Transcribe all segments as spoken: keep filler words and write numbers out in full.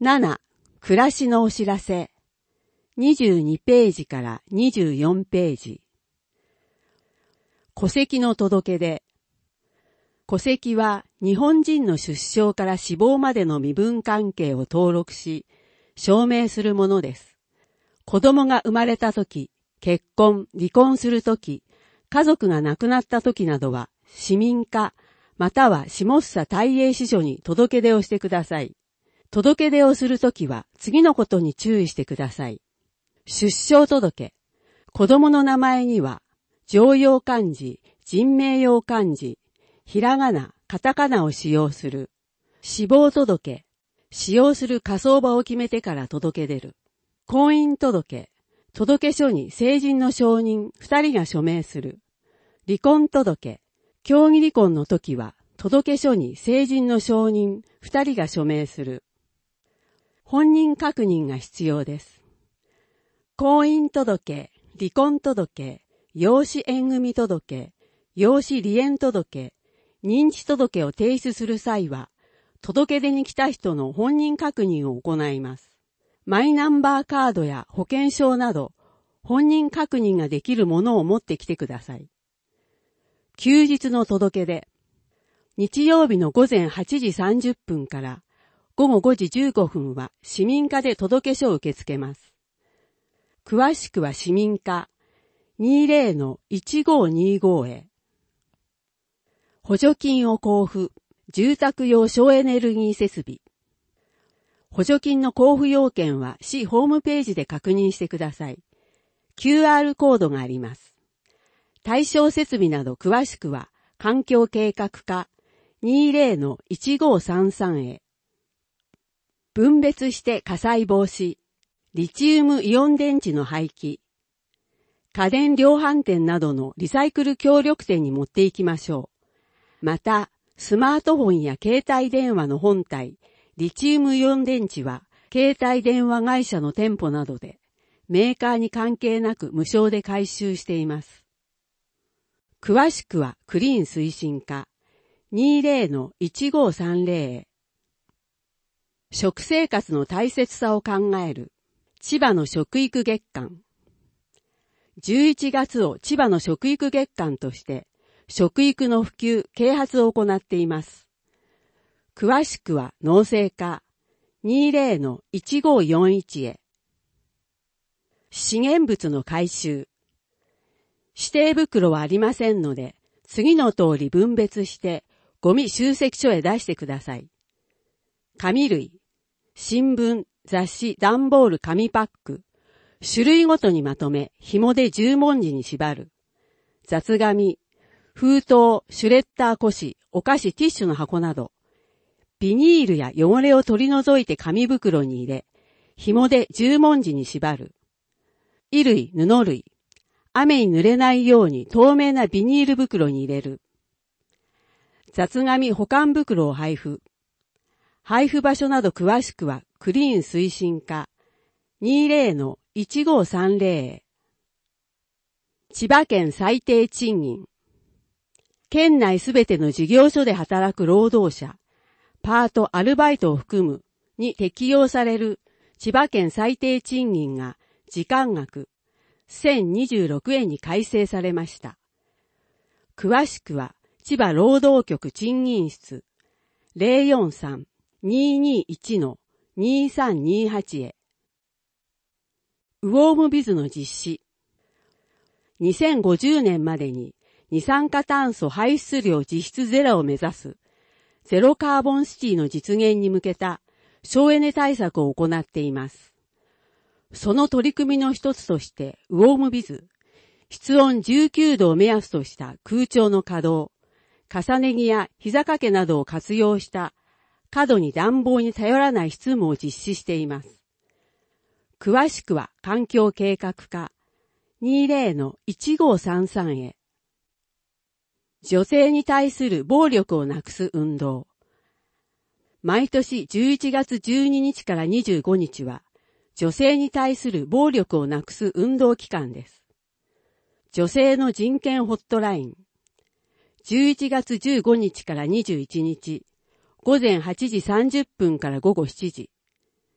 なな、暮らしのお知らせ。にじゅうにページからにじゅうよんページ。戸籍の届け出。戸籍は日本人の出生から死亡までの身分関係を登録し、証明するものです。子供が生まれたとき、結婚、離婚するとき、家族が亡くなったときなどは、市民課、または下総大英支所に届け出をしてください。届け出をするときは次のことに注意してください。出生届。子供の名前には、常用漢字、人名用漢字、ひらがな、カタカナを使用する。死亡届。使用する火葬場を決めてから届け出る。婚姻届。届書に成人の証人二人が署名する。離婚届。協議離婚の時は、届書に成人の証人二人が署名する。本人確認が必要です。婚姻届、離婚届、養子縁組届、養子離縁届、認知届を提出する際は、届け出に来た人の本人確認を行います。マイナンバーカードや保険証など、本人確認ができるものを持ってきてください。休日の届け出。日曜日の午前はちじさんじゅっぷんから午後ごじじゅうごふんは市民課で届け書を受け付けます。詳しくは市民課 にじゅうのいちごにご へ。補助金を交付、住宅用省エネルギー設備。補助金の交付要件は市ホームページで確認してください。キューアール コードがあります。対象設備など詳しくは環境計画課 にじゅうのいちごさんさん へ。分別して火災防止、リチウムイオン電池の廃棄。家電量販店などのリサイクル協力店に持っていきましょう。また、スマートフォンや携帯電話の本体、リチウムイオン電池は、携帯電話会社の店舗などで、メーカーに関係なく無償で回収しています。詳しくはクリーン推進課 にじゅうのいちごさんぜろ へ。食生活の大切さを考える千葉の食育月間。じゅういちがつを千葉の食育月間として、食育の普及、啓発を行っています。詳しくは農政課 にじゅうのいちごよんいち へ。資源物の回収。指定袋はありませんので、次の通り分別してゴミ集積所へ出してください。紙類、新聞、雑誌、段ボール、紙パック、種類ごとにまとめ、紐で十文字に縛る。雑紙、封筒、シュレッダー古紙、お菓子、ティッシュの箱など、ビニールや汚れを取り除いて紙袋に入れ、紐で十文字に縛る。衣類、布類、雨に濡れないように透明なビニール袋に入れる。雑紙保管袋を配布。配布場所など詳しくはクリーン推進課 にじゅうのいちごさんぜろ へ。千葉県最低賃金。県内すべての事業所で働く労働者、パート、アルバイトを含むに適用される千葉県最低賃金が時間額せんにじゅうろくえんに改正されました。詳しくは千葉労働局賃金室 ゼロよんさん にーにーいち のにーさんにーはち へ。ウォームビズの実施。にせんごじゅうねんまでに二酸化炭素排出量実質ゼロを目指すゼロカーボンシティの実現に向けた省エネ対策を行っています。その取り組みの一つとして、ウォームビズ、室温じゅうきゅうどを目安とした空調の稼働、重ね着や膝掛けなどを活用した過度に暖房に頼らない執務を実施しています。詳しくは環境計画課 にじゅうのいちごさんさん へ。女性に対する暴力をなくす運動。毎年じゅういちがつじゅうににちからにじゅうごにちは、女性に対する暴力をなくす運動期間です。女性の人権ホットライン。じゅういちがつじゅうごにちからにじゅういちにち、ごぜんはちじさんじゅっぷんからごごしちじ。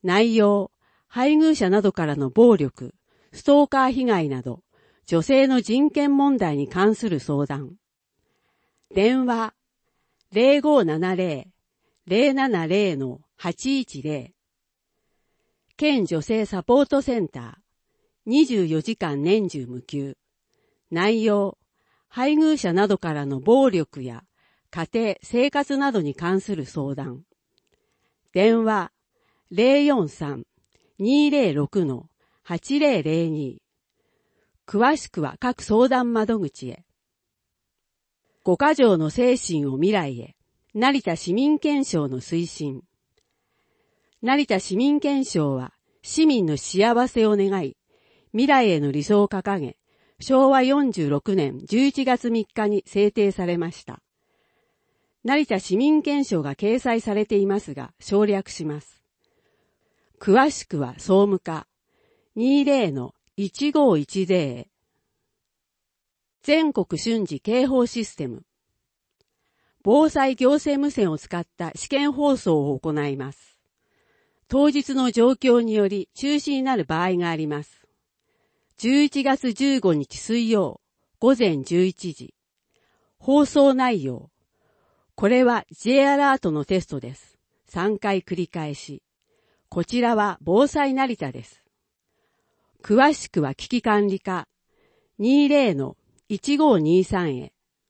内容、配偶者などからの暴力、ストーカー被害など、女性の人権問題に関する相談。電話、ゼロごななゼロ ゼロななゼロ はちいちゼロ。県女性サポートセンター、にじゅうよじかん年中無休。内容、配偶者などからの暴力や家庭、生活などに関する相談。電話、ゼロよんさん にゼロろく はちゼロゼロに。詳しくは各相談窓口へ。ごか条の精神を未来へ。成田市民憲章の推進。成田市民憲章は市民の幸せを願い、未来への理想を掲げ、しょうわよんじゅうろくねんじゅういちがつみっかに制定されました。成田市民憲章が掲載されていますが、省略します。詳しくは総務課 にゼロのいちごいちゼロ。全国瞬時警報システム。防災行政無線を使った試験放送を行います。当日の状況により中止になる場合があります。じゅういちがつじゅうごにち水曜午前じゅういちじ。放送内容。これは J アラートのテストです。さんかい繰り返し。こちらは防災成田です。詳しくは危機管理課 にゼロのいちごにさん へ。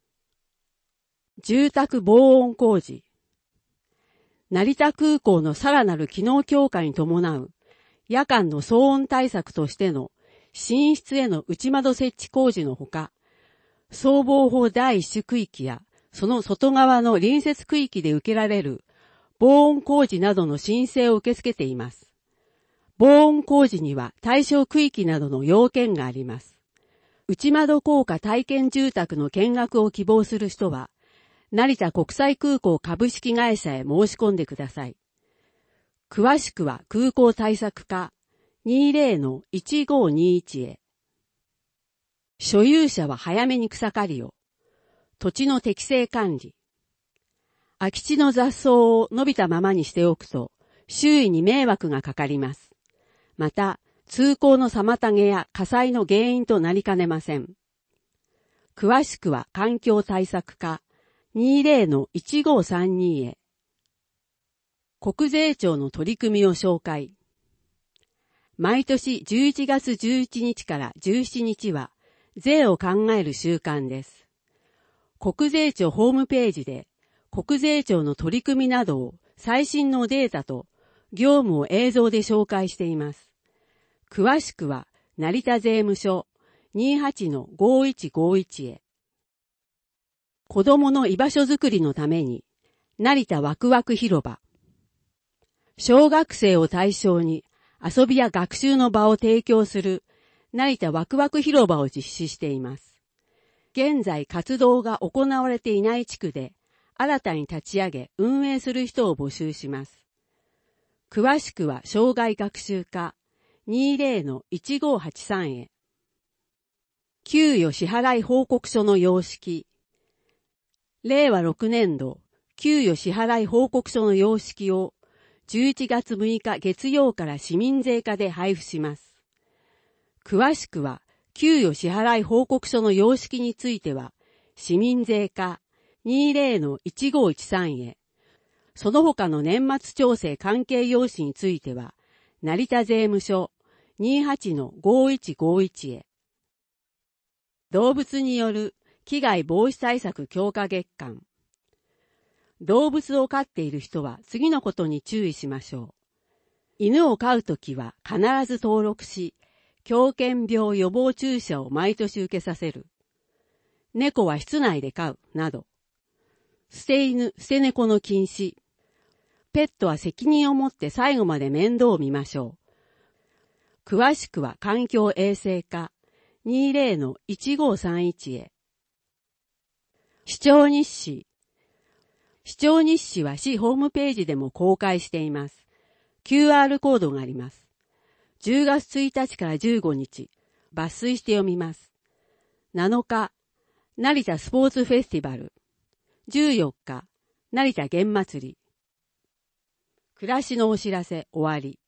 住宅防音工事。成田空港のさらなる機能強化に伴う夜間の騒音対策としての寝室への内窓設置工事のほか、総防法第一種区域やその外側の隣接区域で受けられる防音工事などの申請を受け付けています。防音工事には対象区域などの要件があります。内窓効果体験住宅の見学を希望する人は、成田国際空港株式会社へ申し込んでください。詳しくは空港対策課 にゼロのいちごにいち へ。所有者は早めに草刈りを。土地の適正管理。空き地の雑草を伸びたままにしておくと、周囲に迷惑がかかります。また、通行の妨げや火災の原因となりかねません。詳しくは環境対策課 にゼロのいちごさんに へ。国税庁の取り組みを紹介。毎年じゅういちがつじゅういちにちからじゅうしちにちは税を考える週間です。国税庁ホームページで国税庁の取り組みなどを最新のデータと業務を映像で紹介しています。詳しくは成田税務署 にじゅうはちのごいちごいち へ。子供の居場所づくりのために成田ワクワク広場。小学生を対象に遊びや学習の場を提供する成田ワクワク広場を実施しています。現在活動が行われていない地区で新たに立ち上げ運営する人を募集します。詳しくは障害学習課 にゼロのいちごはちさん へ。給与支払い報告書の様式。れいわろくねんど給与支払い報告書の様式をじゅういちがつむいか月曜から市民税課で配布します。詳しくは給与支払い報告書の様式については市民税課 にゼロのいちごいちさん へ。その他の年末調整関係用紙については成田税務署 にじゅうはちのごいちごいち へ。動物による危害防止対策強化月間。動物を飼っている人は次のことに注意しましょう。犬を飼うときは必ず登録し、狂犬病予防注射を毎年受けさせる。猫は室内で飼う、など。捨て犬、捨て猫の禁止。ペットは責任を持って最後まで面倒を見ましょう。詳しくは環境衛生課 にゼロのいちごさんいち へ。視聴日誌。視聴日誌は市ホームページでも公開しています。キューアール コードがあります。じゅうがつついたちからじゅうごにち、抜粋して読みます。なのか、成田スポーツフェスティバル。じゅうよっか、成田玄祭り。暮らしのお知らせ終わり。